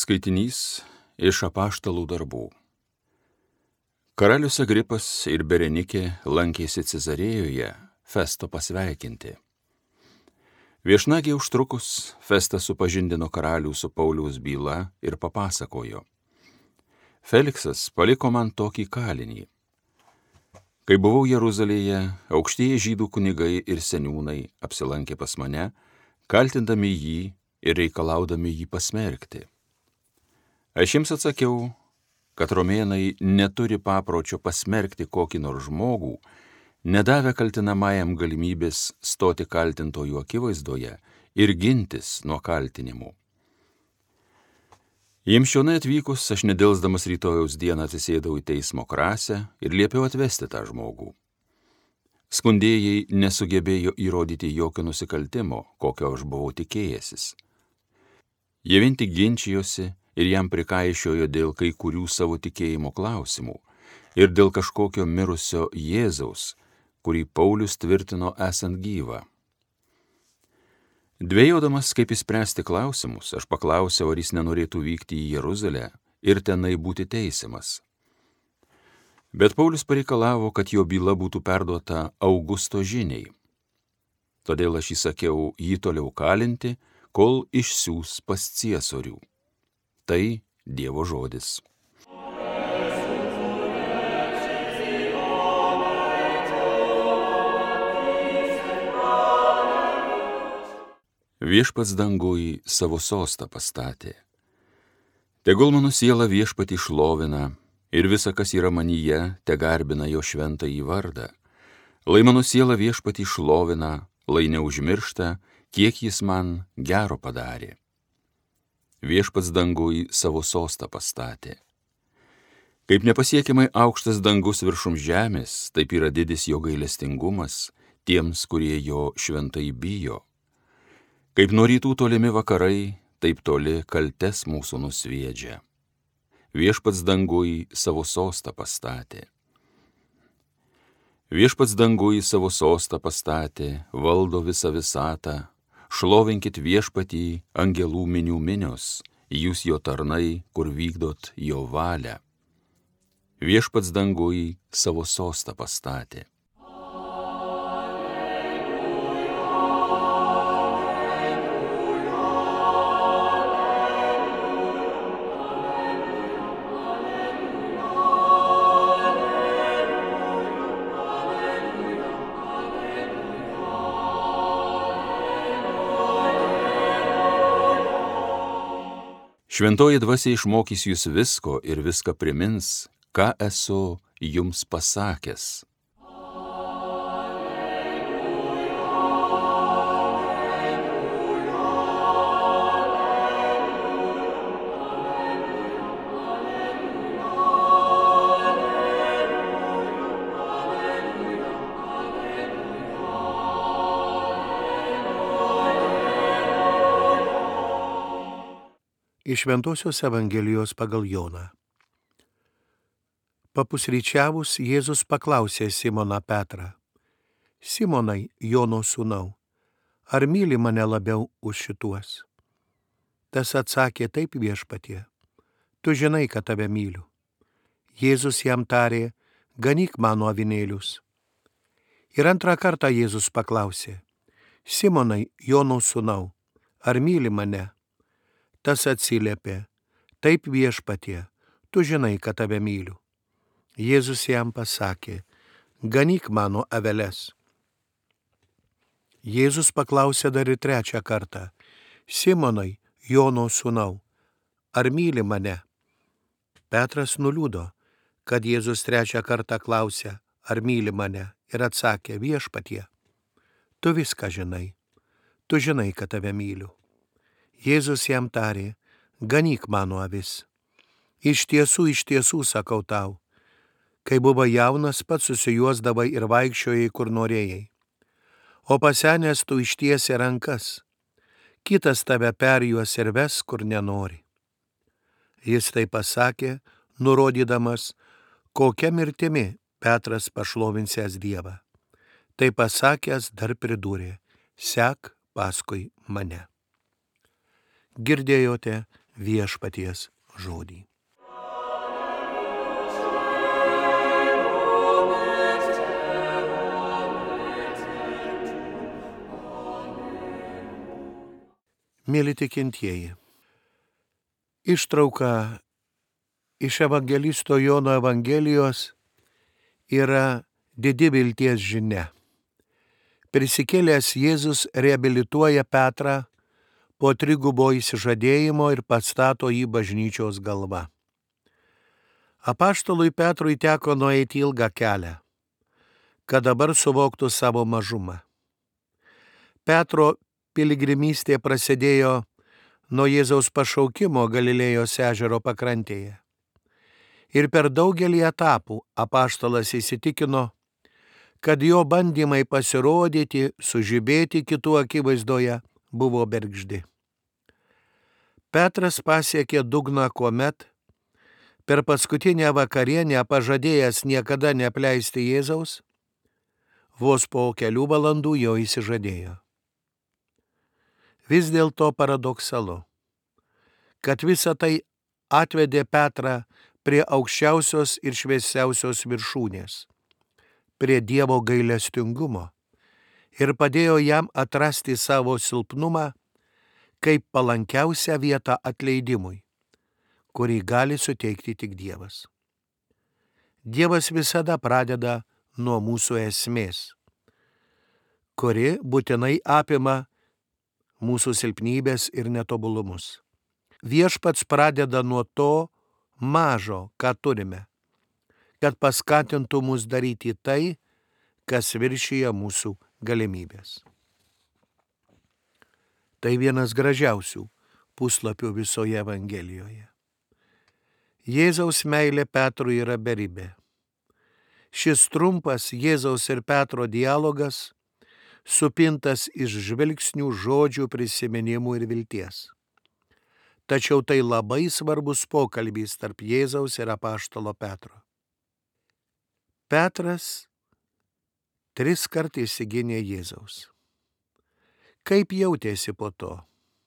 Skaitinys iš Apaštalų darbų. Karalius Agripas ir Berenikė lankėsi Cezarėjoje Festo pasveikinti. Viešnagiai užtrukus, Festas supažindino karalių su Pauliaus byla ir papasakojo: Feliksas paliko man tokį kalinį. Kai buvau Jeruzalėje, aukštieji žydų kunigai ir seniūnai apsilankė pas mane, kaltindami jį ir reikalaudami jį pasmerkti. Aš jiems atsakiau, kad romėnai neturi papročio pasmerkti kokį nors žmogų, nedavę kaltinamajam galimybės stoti kaltintojų akivaizdoje ir gintis nuo kaltinimų. Jiems čionai atvykus, aš nedelsdamas rytojaus dieną atsisėdau į teismo krasę ir liepiau atvesti tą žmogų. Skundėjai nesugebėjo įrodyti jokio nusikaltimo, kokio aš buvau tikėjęsis. Jie vien tik ginčijosi ir jam prikaišiojo dėl kai kurių savo tikėjimo klausimų ir dėl kažkokio mirusio Jėzaus, kurį Paulius tvirtino esant gyvą. Dvejodamas, kaip išspręsti klausimus, aš paklausiau, ar jis nenorėtų vykti į Jeruzalę ir tenai būti teisiamas. Bet Paulius pareikalavo, kad jo byla būtų perduota Augusto žiniai. Todėl aš įsakiau jį toliau kalinti, kol išsiųs pas ciesorių. Tai Dievo žodis. Viešpats dangui savo sostą pastatė. Tegul mano siela viešpatį šlovina ir visa, kas yra manyje, tegarbina jo šventąjį vardą. Lai mano siela viešpatį šlovina, lai neužmiršta, kiek jis man gero padarė. Viešpats dangui savo sostą pastatė. Kaip nepasiekiamai aukštas dangus viršum žemės, taip yra didis jo gailestingumas tiems, kurie jo šventai bijo. Kaip nuo rytų tolimi vakarai, taip toli kaltes mūsų nusviedžia. Viešpats dangui savo sostą pastatė. Viešpats dangui savo sostą pastatė, valdo visą visatą. Šlovinkit viešpatį, angelų minių minios, jūs jo tarnai, kur vykdot jo valią. Viešpats dangui savo sostą pastatė. Šventoji dvasia išmokys jūs visko ir viską primins, ką esu jums pasakęs. Iš Šventosios Evangelijos pagal Joną. Papusryčiavus Jėzus paklausė Simoną Petrą: Simonai, Jono sūnau, ar myli mane labiau už šituos? Tas atsakė: Taip, viešpatie, tu žinai, kad tave myliu. Jėzus jam tarė: Ganyk mano avinėlius. Ir antrą kartą Jėzus paklausė: Simonai, Jono sūnau, ar myli mane? Tas atsiliepė: Taip, viešpatie, tu žinai, kad tave myliu. Jėzus jam pasakė: Ganyk mano aveles. Jėzus paklausė dar ir trečią kartą: Simonai, Jono sūnau, ar myli mane? Petras nuliūdo, kad Jėzus trečią kartą klausė, ar myli mane, ir atsakė: Viešpatie, tu viską žinai, tu žinai, kad tave myliu. Jėzus jam tarė: Ganyk mano avis. Iš tiesų sakau tau, kai buvai jaunas, pats susijuosdavai ir vaikščiojai, kur norėjai. O pasenęs tu ištiesi rankas, kitas tave perjuos ir ves, kur nenori. Jis tai pasakė, nurodydamas, kokia mirtimi Petras pašlovinsęs Dievą. Tai pasakęs dar pridūrė: Sek paskui mane. Girdėjote Viešpaties žodį. Mėly tikintieji, ištrauka iš evangelisto Jono Evangelijos yra didi vilties žinia. Prisikėlęs Jėzus reabilituoja Petrą po trigubo išsižadėjimo ir pastato jį bažnyčios galva. Apaštalui Petrui teko nueiti ilgą kelią, kad dabar suvoktų savo mažumą. Petro piligrimystė prasidėjo nuo Jėzaus pašaukimo Galilėjos ežero pakrantėje. Ir per daugelį etapų apaštalas įsitikino, kad jo bandymai pasirodyti, sužibėti kitų akivaizdoje buvo bergždi. Petras pasiekė dugną, kuomet per paskutinę vakarienę pažadėjęs niekada neapleisti Jėzaus, vos po kelių valandų jo išsižadėjo. Vis dėlto paradoksalu, kad visa tai atvedė Petrą prie aukščiausios ir šviesiausios viršūnės, prie Dievo gailestingumo ir padėjo jam atrasti savo silpnumą kaip palankiausią vietą atleidimui, kurį gali suteikti tik Dievas. Dievas visada pradeda nuo mūsų esmės, kuri būtinai apima mūsų silpnybės ir netobulumus. Viešpats pradeda nuo to mažo, ką turime, kad paskatintų mus daryti tai, kas viršyja mūsų galimybės. Tai vienas gražiausių puslapių visoje Evangelijoje. Jėzaus meilė Petrui yra beribė. Šis trumpas Jėzaus ir Petro dialogas supintas iš žvilgsnių, žodžių, prisiminimų ir vilties. Tačiau tai labai svarbus pokalbis tarp Jėzaus ir apaštalo Petro. Petras 3 kartus išsigynė Jėzaus. Kaip jautėsi po to?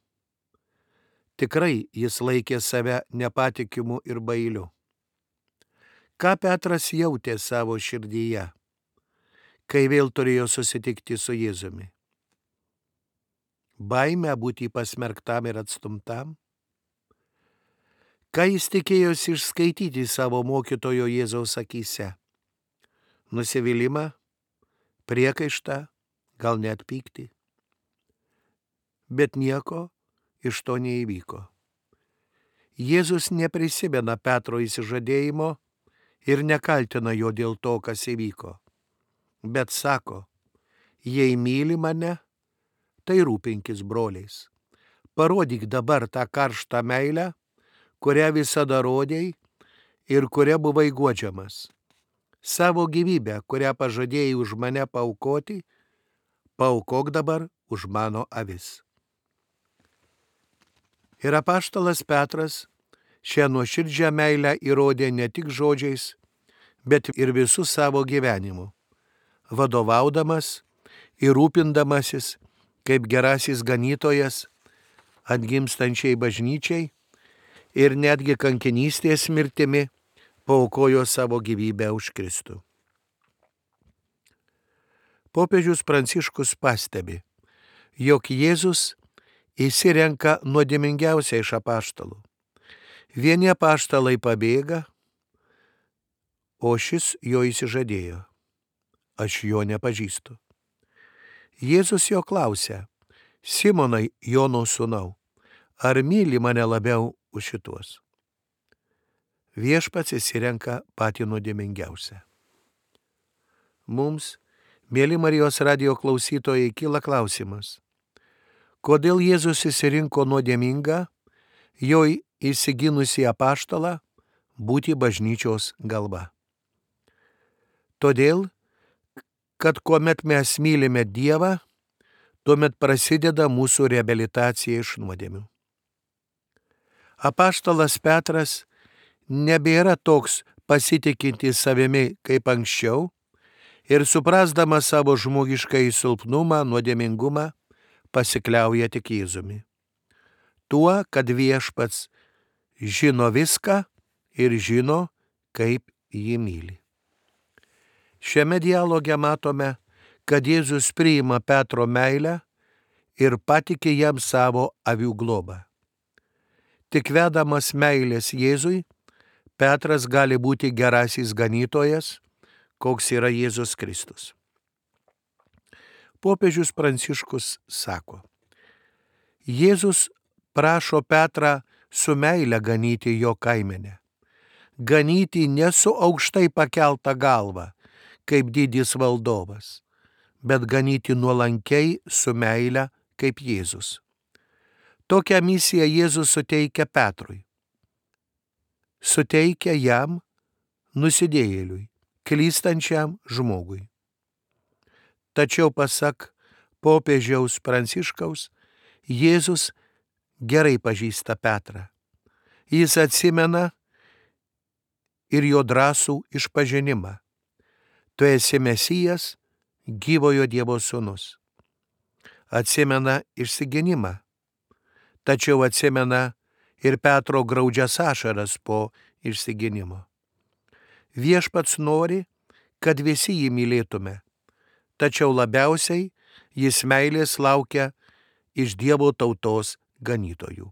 Tikrai jis laikė save nepatikimu ir bailiu. Ką Petras jautė savo širdyje, kai vėl turėjo susitikti su Jėzumi? Baimę būti pasmerktam ir atstumtam? Ką jis tikėjosi išskaityti savo mokytojo Jėzaus akyse? Nusivylimą, priekaištą, gal net pyktį? Bet nieko iš to neįvyko. Jėzus neprisimena Petro išsižadėjimo ir nekaltina jo dėl to, kas įvyko. Bet sako, jei myli mane, tai rūpinkis broliais. Parodyk dabar tą karštą meilę, kurią visada rodėjai ir kuria buvai guodžiamas. Savo gyvybę, kurią pažadėjai už mane paaukoti, paaukok dabar už mano avis. Ir apaštalas Petras šią nuoširdžią meilę įrodė ne tik žodžiais, bet ir visų savo gyvenimu, vadovaudamas ir rūpindamasis kaip gerasis ganytojas atgimstančiai bažnyčiai ir netgi kankinystės mirtimi paaukojo savo gyvybę už Kristų. Popiežius Pranciškus pastebi, jog Jėzus išsirenka nuodėmingiausią iš apaštalų. Vieni apaštalai pabėga, o šis jo išsižadėjo. Aš jo nepažįstu. Jėzus jo klausia, Simonai, Jono sūnau, ar myli mane labiau už šituos? Viešpats išsirenka patį nuodėmingiausią. Mums, mėly Marijos radijo klausytojai, kyla klausimas, kodėl Jėzus išsirinko nuodėmingą, jo įsiginusi apaštalą, būti bažnyčios galva? Todėl, kad kuomet mes mylime Dievą, tuomet prasideda mūsų reabilitacija iš nuodėmių. Apaštalas Petras nebėra toks pasitikintis savimi kaip anksčiau ir suprasdamas savo žmogiškai silpnumą, nuodėmingumą, pasikliauja tik Jėzumi. Tuo, kad Viešpats žino viską ir žino, kaip jį myli. Šiame dialoge matome, kad Jėzus priima Petro meilę ir patikė jam savo avių globą. Tik vedamas meilės Jėzui, Petras gali būti gerasis ganytojas, koks yra Jėzus Kristus. Popiežius Pranciškus sako, Jėzus prašo Petrą su meile ganyti jo kaimenę. Ganyti ne su aukštai pakelta galva, kaip didis valdovas, bet ganyti nuolankiai su meile kaip Jėzus. Tokią misiją Jėzus suteikia Petrui. Suteikia jam, nusidėjėliui, klystančiam žmogui. Tačiau pasak popiežiaus Pranciškaus, Jėzus gerai pažįsta Petrą. Jis atsimena ir jo drąsų išpažinimą. Tu esi Mesijas, gyvojo Dievo sūnus. Atsimena išsigynimą, tačiau atsimena ir Petro graudžias ašaras po išsigynimo. Viešpats nori, kad visi jį mylėtume, tačiau labiausiai jis meilės laukia iš Dievo tautos ganytojų.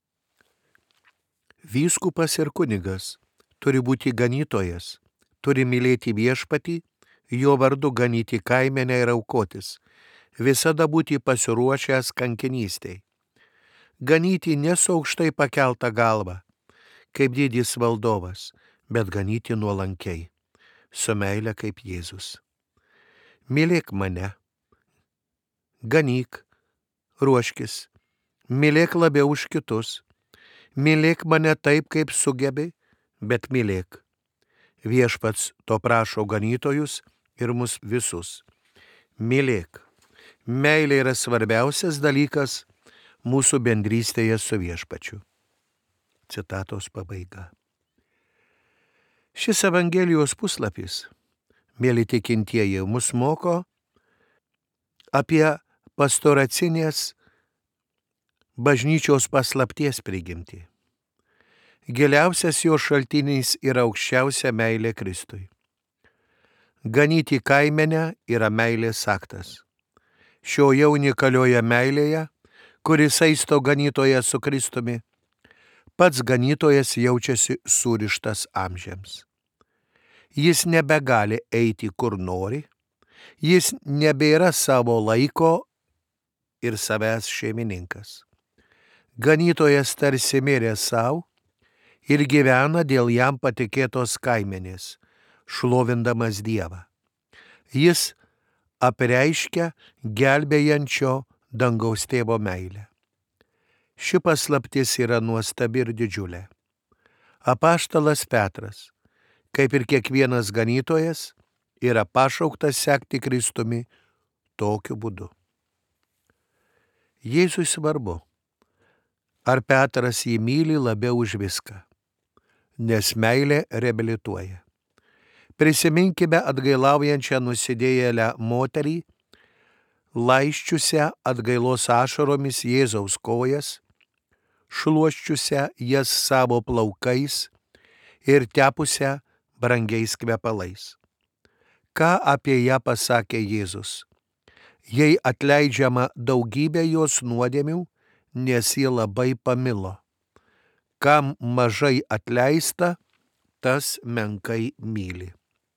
Vyskupas ir kunigas turi būti ganytojas, turi mylėti viešpatį, jo vardu ganyti kaimenę ir aukotis, visada būti pasiruošęs kankinystei. Ganyti ne su aukštai pakelta galva, kaip didis valdovas, bet ganyti nuolankiai, su meile kaip Jėzus. Mylėk mane, ganyk, ruoškis, mylėk labiau už kitus, mylėk mane taip, kaip sugebi, bet mylėk. Viešpats to prašo ganytojus ir mus visus. Mylėk. Meilė yra svarbiausias dalykas mūsų bendrystėje su viešpačiu. Citatos pabaiga. Šis Evangelijos puslapis, mėly tikintieji, mus moko apie pastoracinės bažnyčios paslapties prigimtį. Giliausias jo šaltinis yra aukščiausia meilė Kristui. Ganyti kaimenę yra meilės aktas. Šioje unikalioje meilėje, kuris saisto ganytoją su Kristumi, pats ganytojas jaučiasi surištas amžiams. Jis nebegali eiti kur nori, jis nebėra savo laiko ir savęs šeimininkas. Ganytojas tarsi mirė savo ir gyvena dėl jam patikėtos kaimenės, šlovindamas Dievą. Jis apreiškia gelbėjančio dangaus tėvo meilę. Ši paslaptis yra nuostabi ir didžiulė. Apaštalas Petras, kaip ir kiekvienas ganytojas, yra pašauktas sekti Kristumi tokiu būdu. Jėzui svarbu, ar Petras jį myli labiau už viską, nes meilė reabilituoja. Prisiminkime atgailaujančią nusidėjėlę moterį, laiščiusią atgailos ašaromis Jėzaus kojas, šluoščiusią jas savo plaukais ir tepusią brangiais kvepalais. Ką apie ją pasakė Jėzus? Jai atleidžiama daugybė jos nuodėmių, nes ji labai pamilo. Kam mažai atleista, tas menkai myli.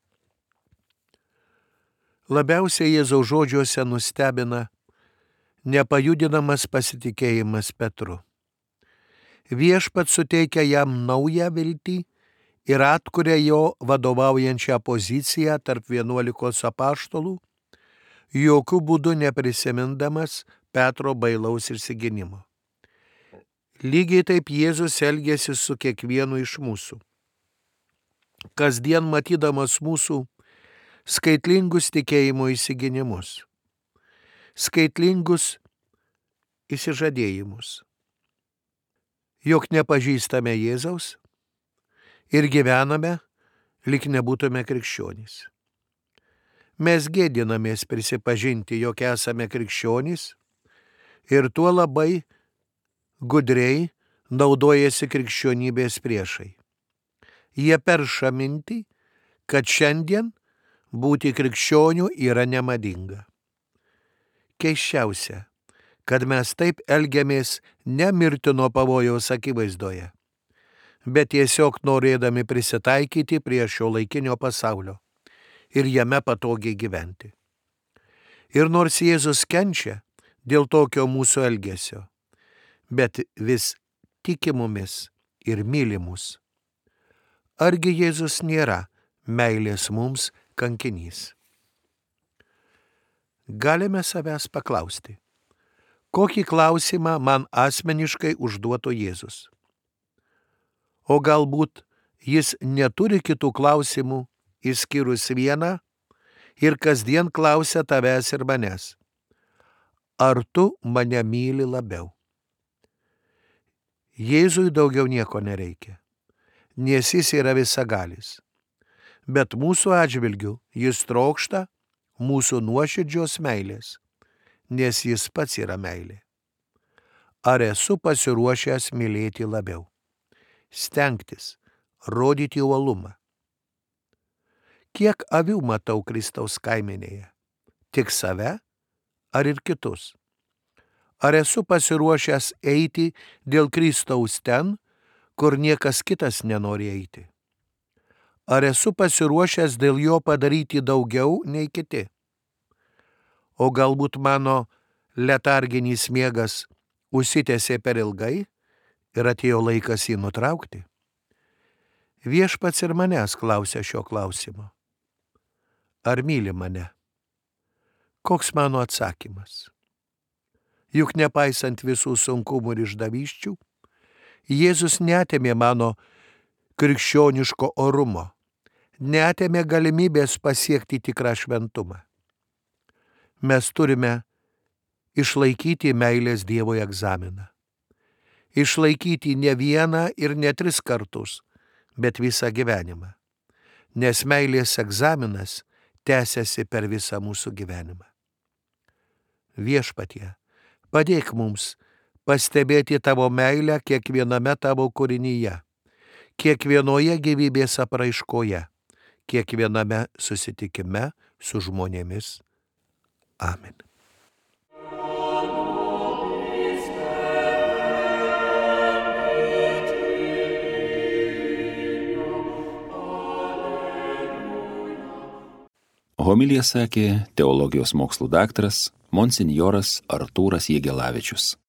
Labiausiai Jėzaus žodžiuose nustebina nepajudinamas pasitikėjimas Petru. Viešpats suteikia jam naują viltį ir atkuria jo vadovaujančią poziciją tarp 11 apaštalų, jokių būdų neprisimindamas Petro bailaus išsigynimo. Lygiai taip Jėzus elgėsi su kiekvienu iš mūsų. Kasdien matydamas mūsų skaitlingus tikėjimo įsigynimus, skaitlingus įsižadėjimus, jog nepažįstame Jėzaus ir gyvename, lyg nebūtume krikščionys. Mes gėdinamės prisipažinti, jog esame krikščionys ir tuo labai gudriai naudojasi krikščionybės priešai. Jie perša mintį, kad šiandien būti krikščioniu yra nemadinga. Keisčiausia, kad mes taip elgiamės ne mirtino pavojaus akivaizdoje, bet tiesiog norėdami prisitaikyti prie šio laikinio pasaulio ir jame patogiai gyventi. Ir nors Jėzus kenčia dėl tokio mūsų elgesio, bet vis tiki mumis ir myli mus. Argi Jėzus nėra meilės mums kankinys? Galime savęs paklausti, kokį klausimą man asmeniškai užduotų Jėzus. O galbūt jis neturi kitų klausimų, išskyrus vieną, ir kasdien klausia tavęs ir manęs. Ar tu mane myli labiau? Jėzui daugiau nieko nereikia, nes jis yra visagalis. Bet mūsų atžvilgiu jis trokšta mūsų nuoširdžios meilės, nes jis pats yra meilė. Ar esu pasiruošęs mylėti labiau? Stengtis, rodyti uolumą. Kiek avių matau Kristaus kaimenėje? Tik save ar ir kitus? Ar esu pasiruošęs eiti dėl Kristaus ten, kur niekas kitas nenori eiti? Ar esu pasiruošęs dėl jo padaryti daugiau nei kiti? O galbūt mano letarginis miegas užsitęsė per ilgai ir atėjo laikas jį nutraukti? Viešpats ir manęs klausia šio klausimo. Ar myli mane? Koks mano atsakymas? Juk nepaisant visų sunkumų ir išdavysčių, Jėzus neatėmė mano krikščioniško orumo, neatėmė galimybės pasiekti tikrą šventumą. Mes turime išlaikyti meilės Dievui egzaminą. Išlaikyti ne vieną ir ne 3 kartus, bet visą gyvenimą. Nes meilės egzaminas tęsiasi per visą mūsų gyvenimą. Viešpatie, padėk mums pastebėti tavo meilę kiekviename tavo kūrinyje, kiekvienoje gyvybės apraiškoje, kiekviename susitikime su žmonėmis. Amen. Homiliją sakė teologijos mokslų daktaras monsinjoras Artūras Jegelavičius.